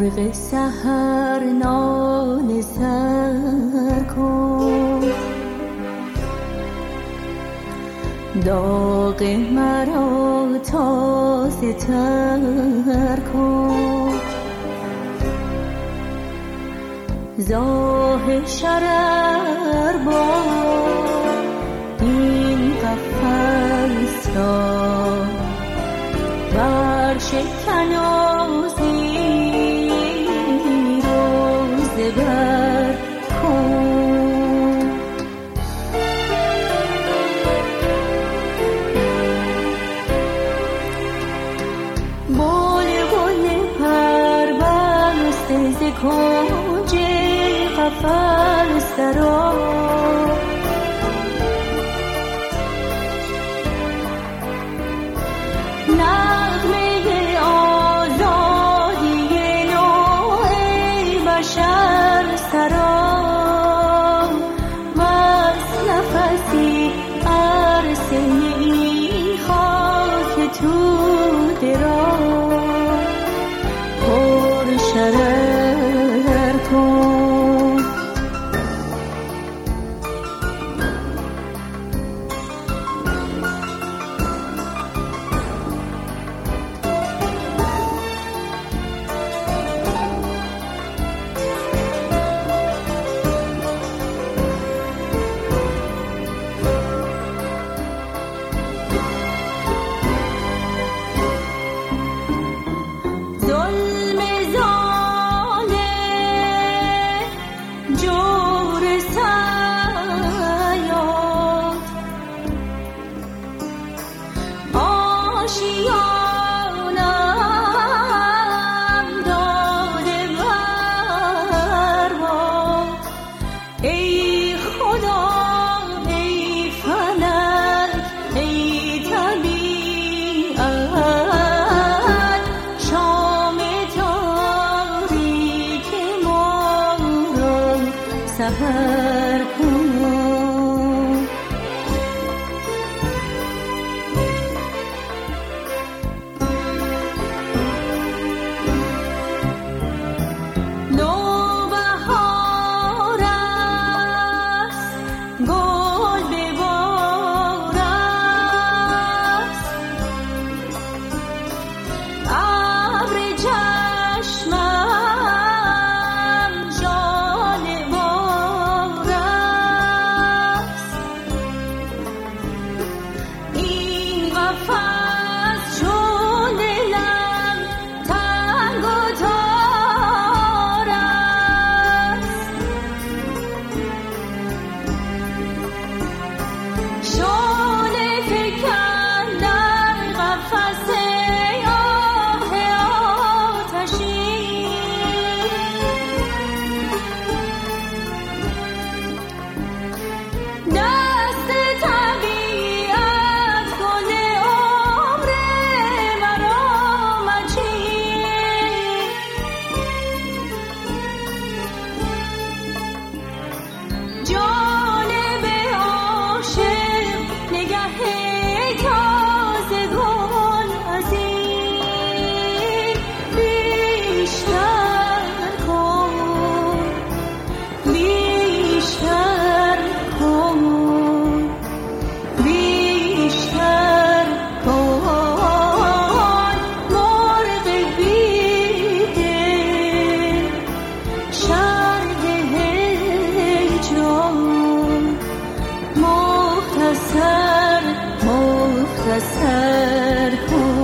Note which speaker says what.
Speaker 1: مرغ سحر نان سر کن، داغ مرا تازه تر کن. زاه شرر با این قفس را برشکن و زیر و زبر کن. بلبل پربسته ز کنج قفس درآ، نغمه آزادی نوع بشر سرا، وز نفسی عرصه این خاک توده را پر شرر کن. سحر کن. نوبهار است، گل به بار است، ابر چشمم جانبار است. این قفس چون دلم تنگ و تار است، شعله فکن در قفس آه آتشین. دست طبیعت گل عمر مرا مچین، جانب عاشق نگه تازه گل از این بیشتر کن، بیشتر کن، بیشتر کن. مرغ بیدل شرح هجران، مختصر مختصر کن.